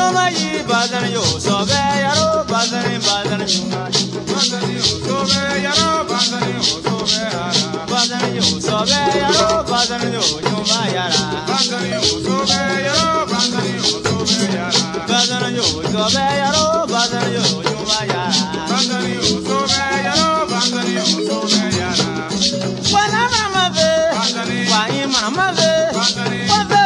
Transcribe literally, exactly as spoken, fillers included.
Yoma yi bazan yo sobe yaro bazan bazan yoma bazan yo sobe yaro bazan yo sobe yara bazan yo sobe yaro bazan yo yoma yara bazan yo sobe yaro bazan yo sobe yara bazan yo sobe yaro bazan yo yoma yara bazan yo sobe yaro bazan yo sobe yara wana mama ve wani mama ve